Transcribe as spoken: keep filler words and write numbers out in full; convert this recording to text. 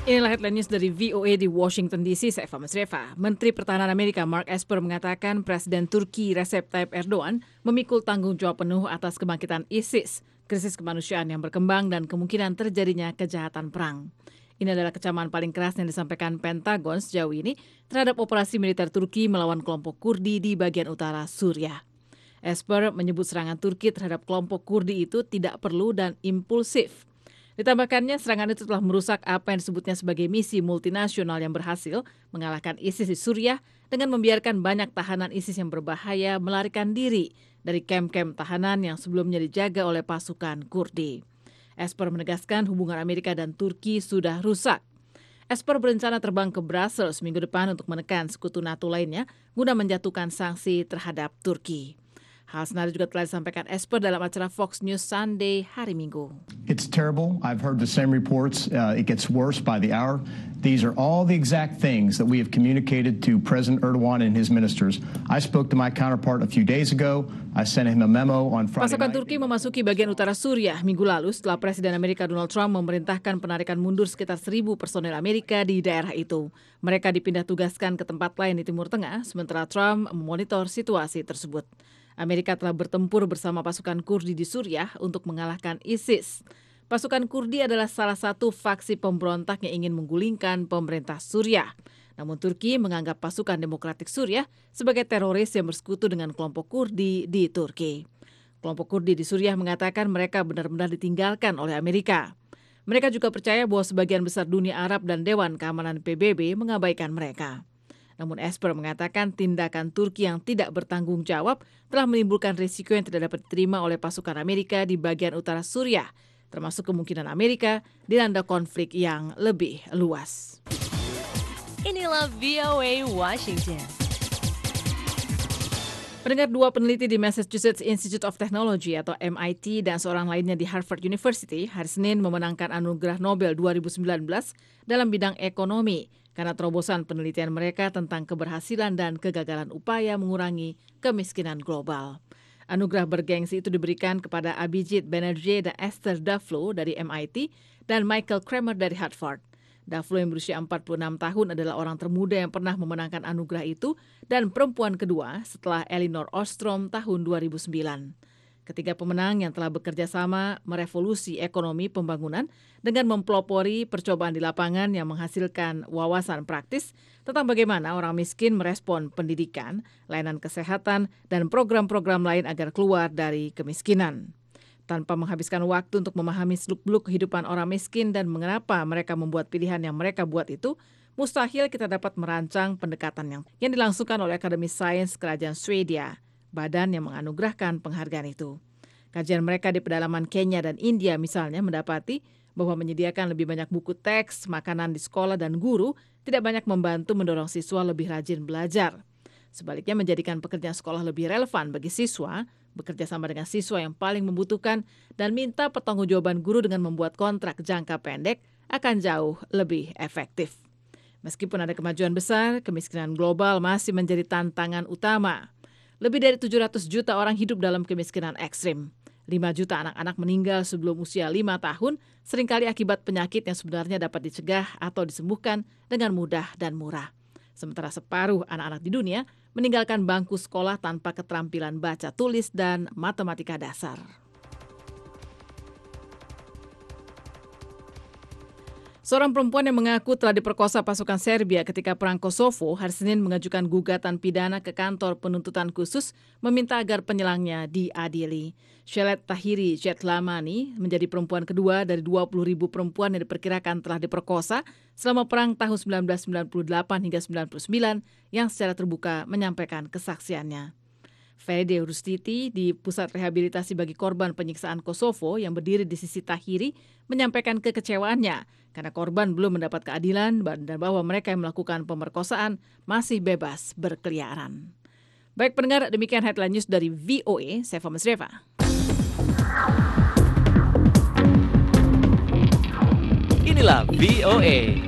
Inilah headline news dari V O A di Washington D C, saya Fama Sreva. Menteri Pertahanan Amerika Mark Esper mengatakan Presiden Turki Recep Tayyip Erdogan memikul tanggung jawab penuh atas kebangkitan ISIS, krisis kemanusiaan yang berkembang dan kemungkinan terjadinya kejahatan perang. Ini adalah kecaman paling keras yang disampaikan Pentagon sejauh ini terhadap operasi militer Turki melawan kelompok Kurdi di bagian utara Suriah. Esper menyebut serangan Turki terhadap kelompok Kurdi itu tidak perlu dan impulsif. Ditambahkannya, serangan itu telah merusak apa yang disebutnya sebagai misi multinasional yang berhasil mengalahkan ISIS di Suriah dengan membiarkan banyak tahanan ISIS yang berbahaya melarikan diri dari kamp-kamp tahanan yang sebelumnya dijaga oleh pasukan Kurdi. Esper menegaskan hubungan Amerika dan Turki sudah rusak. Esper berencana terbang ke Brussels minggu depan untuk menekan sekutu NATO lainnya guna menjatuhkan sanksi terhadap Turki. Hal senada juga telah disampaikan Esper dalam acara Fox News Sunday hari Minggu. It's terrible. I've heard the same reports. Uh, it gets worse by the hour. These are all the exact things that we have communicated to President Erdogan and his ministers. I spoke to my counterpart a few days ago. I sent him a memo on Friday Pasukan night. Turki memasuki bagian utara Suriah minggu lalu setelah Presiden Amerika Donald Trump memerintahkan penarikan mundur sekitar seribu personel Amerika di daerah itu. Mereka dipindah tugaskan ke tempat lain di Timur Tengah, sementara Trump memonitor situasi tersebut. Amerika telah bertempur bersama pasukan Kurdi di Suriah untuk mengalahkan ISIS. Pasukan Kurdi adalah salah satu faksi pemberontak yang ingin menggulingkan pemerintah Suriah. Namun Turki menganggap pasukan Demokratik Suriah sebagai teroris yang bersekutu dengan kelompok Kurdi di Turki. Kelompok Kurdi di Suriah mengatakan mereka benar-benar ditinggalkan oleh Amerika. Mereka juga percaya bahwa sebagian besar dunia Arab dan Dewan Keamanan P B B mengabaikan mereka. Namun Esper mengatakan tindakan Turki yang tidak bertanggung jawab telah menimbulkan risiko yang tidak dapat diterima oleh pasukan Amerika di bagian utara Suriah, termasuk kemungkinan Amerika dilanda konflik yang lebih luas. Inilah V O A Washington. Pendengar, dua peneliti di Massachusetts Institute of Technology atau M I T dan seorang lainnya di Harvard University hari Senin memenangkan anugerah Nobel dua ribu sembilan belas dalam bidang ekonomi karena terobosan penelitian mereka tentang keberhasilan dan kegagalan upaya mengurangi kemiskinan global. Anugerah bergengsi itu diberikan kepada Abhijit Banerjee dan Esther Duflo dari M I T dan Michael Kramer dari Harvard. Duflo yang berusia empat puluh enam tahun adalah orang termuda yang pernah memenangkan anugerah itu dan perempuan kedua setelah Elinor Ostrom tahun dua ribu sembilan. Ketiga pemenang yang telah bekerja sama merevolusi ekonomi pembangunan dengan mempelopori percobaan di lapangan yang menghasilkan wawasan praktis tentang bagaimana orang miskin merespon pendidikan, layanan kesehatan, dan program-program lain agar keluar dari kemiskinan. Tanpa menghabiskan waktu untuk memahami seluk-beluk kehidupan orang miskin dan mengapa mereka membuat pilihan yang mereka buat itu, mustahil kita dapat merancang pendekatan yang, yang dilangsungkan oleh Akademi Sains Kerajaan Swedia, badan yang menganugerahkan penghargaan itu. Kajian mereka di pedalaman Kenya dan India misalnya mendapati bahwa menyediakan lebih banyak buku teks, makanan di sekolah, dan guru tidak banyak membantu mendorong siswa lebih rajin belajar. Sebaliknya menjadikan pekerjaan sekolah lebih relevan bagi siswa, bekerja sama dengan siswa yang paling membutuhkan, dan minta pertanggungjawaban guru dengan membuat kontrak jangka pendek akan jauh lebih efektif. Meskipun ada kemajuan besar, kemiskinan global masih menjadi tantangan utama. Lebih dari tujuh ratus juta orang hidup dalam kemiskinan ekstrim. lima juta anak-anak meninggal sebelum usia lima tahun, seringkali akibat penyakit yang sebenarnya dapat dicegah atau disembuhkan dengan mudah dan murah. Sementara separuh anak-anak di dunia meninggalkan bangku sekolah tanpa keterampilan baca tulis dan matematika dasar. Seorang perempuan yang mengaku telah diperkosa pasukan Serbia ketika Perang Kosovo hari Senin mengajukan gugatan pidana ke kantor penuntutan khusus meminta agar penyelangnya diadili. Shelet Tahiri Jetlamani menjadi perempuan kedua dari dua puluh ribu perempuan yang diperkirakan telah diperkosa selama Perang tahun sembilan belas sembilan puluh delapan hingga sembilan puluh sembilan yang secara terbuka menyampaikan kesaksiannya. Fede Rustiti di Pusat Rehabilitasi bagi Korban Penyiksaan Kosovo yang berdiri di sisi Tahiri menyampaikan kekecewaannya karena korban belum mendapat keadilan dan bahwa mereka yang melakukan pemerkosaan masih bebas berkeliaran. Baik pendengar, demikian headline news dari V O A, saya Fama Sreva. Inilah V O A.